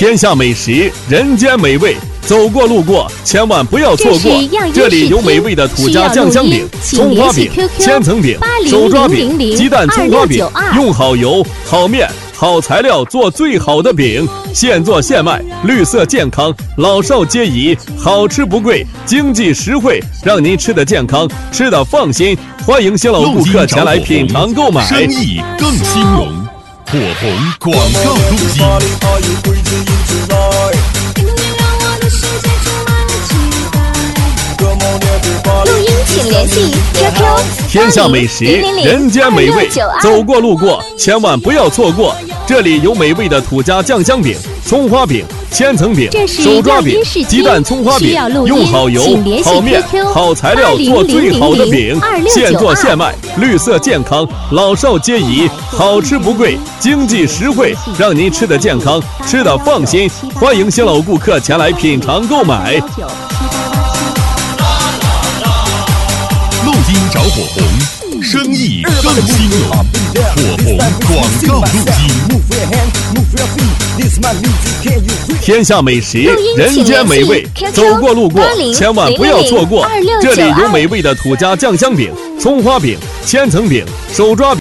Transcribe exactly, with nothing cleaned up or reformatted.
天下美食，人间美味，走过路过千万不要错过。这里有美味的土家酱香饼、葱花饼、千层饼、手抓饼、鸡蛋葱花饼，用好油、好面、好材料做最好的饼，现做现卖，绿色健康，老少皆宜，好吃不贵，经济实惠，让您吃得健康，吃得放心。欢迎新老顾客前来品尝购买， 生意更兴隆。火红广告录音。 录音请联系 Q Q 天下美食，人间美味，走过路过千万不要错过。这里有美味的土家酱香饼、葱花饼、千层饼、手抓饼、鸡蛋葱花饼，用好油、好面、好材料做最好的饼，现做现卖，绿色健康，老少皆宜，好吃不贵，经济实惠，让您吃得健康，吃得放心。欢迎新老顾客前来品尝购买。 录音找火红，生意更兴隆。火红广告录音。 天下美食，人间美味，走过路过千万不要错过。这里有美味的土家酱香饼、葱花饼、千层饼、手抓饼。